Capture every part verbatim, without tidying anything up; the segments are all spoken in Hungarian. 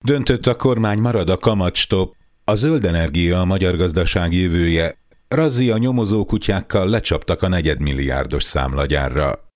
Döntött a kormány, marad a kamatstopp, a zöld energia a magyar gazdaság jövője, razzia nyomozókutyákkal lecsaptak a negyedmilliárdos számlagyárra.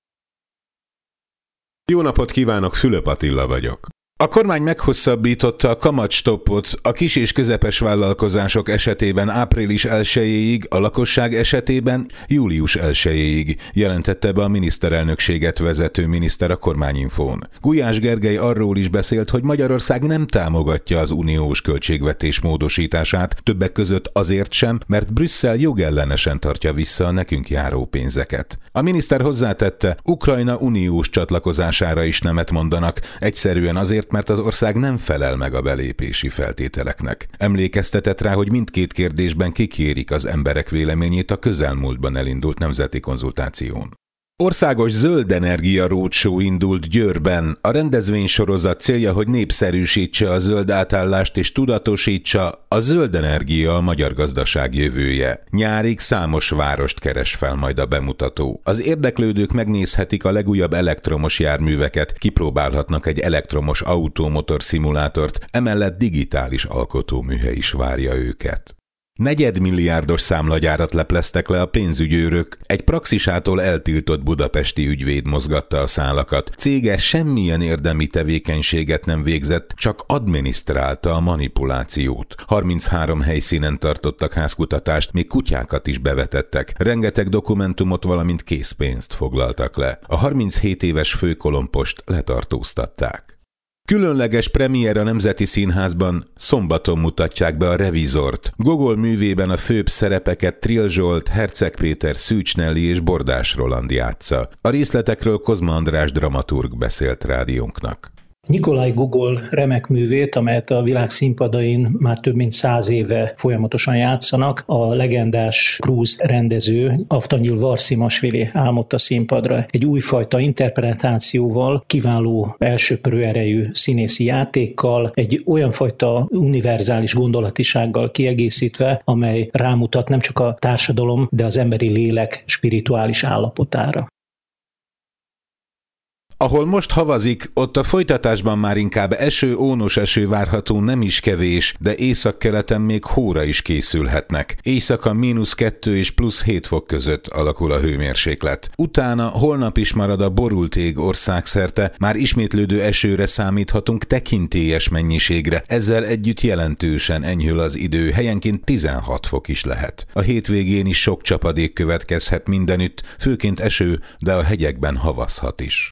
Jó napot kívánok, Fülöp Attila vagyok. A kormány meghosszabbította a kamatstoppot a kis és közepes vállalkozások esetében április elsejéig, a lakosság esetében július elsejéig, jelentette be a miniszterelnökséget vezető miniszter a Kormányinfón. Gulyás Gergely arról is beszélt, hogy Magyarország nem támogatja az uniós költségvetés módosítását, többek között azért sem, mert Brüsszel jogellenesen tartja vissza a nekünk járó pénzeket. A miniszter hozzátette, Ukrajna uniós csatlakozására is nemet mondanak, egyszerűen azért, mert az ország nem felel meg a belépési feltételeknek. Emlékeztetett rá, hogy mindkét kérdésben kikérik az emberek véleményét a közelmúltban elindult nemzeti konzultáción. Országos zöld energia roadshow indult Győrben. A rendezvénysorozat célja, hogy népszerűsítse a zöld átállást és tudatosítsa, a zöld energia a magyar gazdaság jövője. Nyárig számos várost keres fel majd a bemutató. Az érdeklődők megnézhetik a legújabb elektromos járműveket, kipróbálhatnak egy elektromos autómotor szimulátort, emellett digitális alkotóműhely is várja őket. Negyedmilliárdos számlagyárat lepleztek le a pénzügyőrök, egy praxisától eltiltott budapesti ügyvéd mozgatta a szálakat. Cége semmilyen érdemi tevékenységet nem végzett, csak adminisztrálta a manipulációt. harminchárom helyszínen tartottak házkutatást, még kutyákat is bevetettek. Rengeteg dokumentumot, valamint készpénzt foglaltak le. A harminchét éves főkolompost letartóztatták. Különleges premier a Nemzeti Színházban, szombaton mutatják be a Revizort. Gogol művében a főbb szerepeket Trill Zsolt, Herceg Péter, Szűcs Nelly és Bordás Roland játsza. A részletekről Kozma András dramaturg beszélt rádiónknak. Nikolaj Gogol remek művét, amelyet a világ színpadain már több mint száz éve folyamatosan játszanak, a legendás grúz rendező Avtanyil Varszimasvili álmodta színpadra. Egy újfajta interpretációval, kiváló elsöprő erejű színészi játékkal, egy olyan fajta univerzális gondolatisággal kiegészítve, amely rámutat nem csak a társadalom, de az emberi lélek spirituális állapotára. Ahol most havazik, ott a folytatásban már inkább eső, ónos eső várható, nem is kevés, de északkeleten még hóra is készülhetnek. Éjszaka mínusz kettő és plusz hét fok között alakul a hőmérséklet. Utána holnap is marad a borult ég országszerte, már ismétlődő esőre számíthatunk, tekintélyes mennyiségre, ezzel együtt jelentősen enyhül az idő, helyenként tizenhat fok is lehet. A hétvégén is sok csapadék következhet mindenütt, főként eső, de a hegyekben havazhat is.